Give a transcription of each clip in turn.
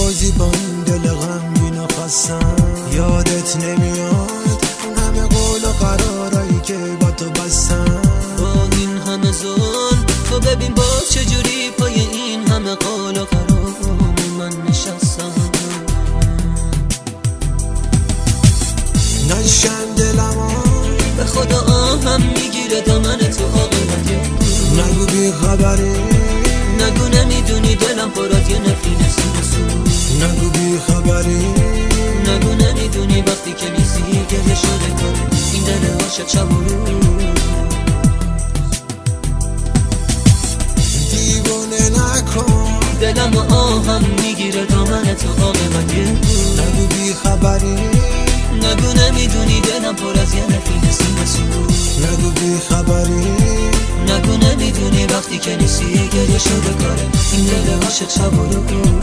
بازی با این دل غمگین و خستم. یادت نمیاد اون همه قول و قرارایی که با تو بستم. با این همه ظلم تو ببین با چجوری پای این همه قول و قرار من نشستم. نشکن دلمو به خدا آهم میگیره دامن تو عاقبت. نگو بی خبری، نگو نمیدونی دلم پر از یه نفرین سو. نگو بی خبری، نگو نمیدونی وقتی که نیستی گریه شده کاره این دل عاشق شب و روز. دیوونه نکن دلم و آهم میگیره دامن تو عاقبت. نگو بی خبری، نگو نمیدونی دلم پر از یه نفرین سو. نگو بی خبری، نگو نمیدونی وقتی که نیستی گریه شده کاره این دل عاشق شب و روز.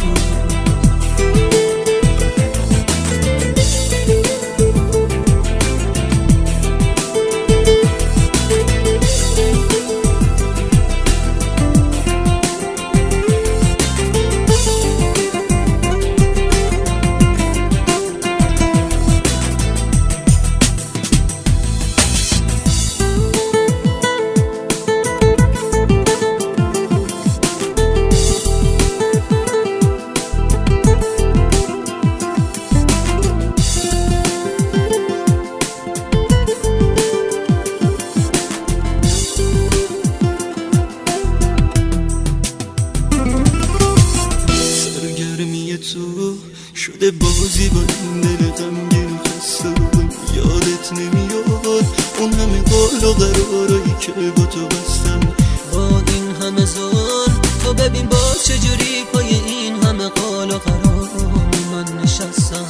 شده بازی با این دل غمگین خسته. یادت نمیاد اون همه قول و قرارایی که با تو بستم. با این همه ظلم تو ببین با چجوری پای این همه قول و قرار من نشستم.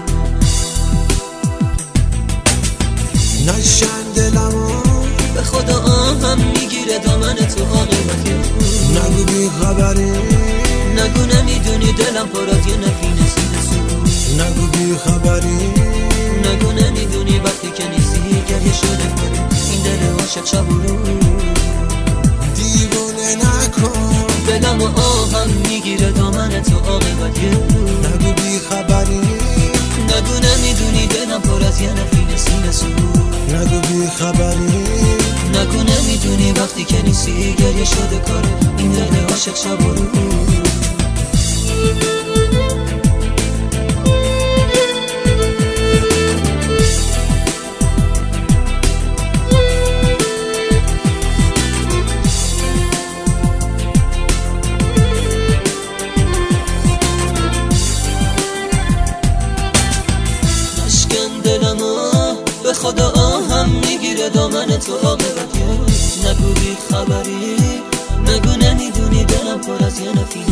نشکن دلمو به خدا آهم میگیره دامن تو عاقبت. نگو بی خبری، نگو نمیدونی دلم پر از یه نفرین سو. نگو بی خبری، نگو نمیدونی وقتی که نیستی گریه شده کنه این دل عاشق شب و روز. دیوونه نکن دلم و آهم میگیره دامن تو عاقبت. نگو بی خبری، نگو نمیدونی دلم پر از یه نفرین سو. نگو بی خبری، نگو نمیدونی وقتی که نیستی گریه شده کاره این دل عاشق شب و روز. به خدا آهم میگیره دامن تو عاقبت. نگو بی خبری، نگو نمیدونی دلم پر از یه نفرین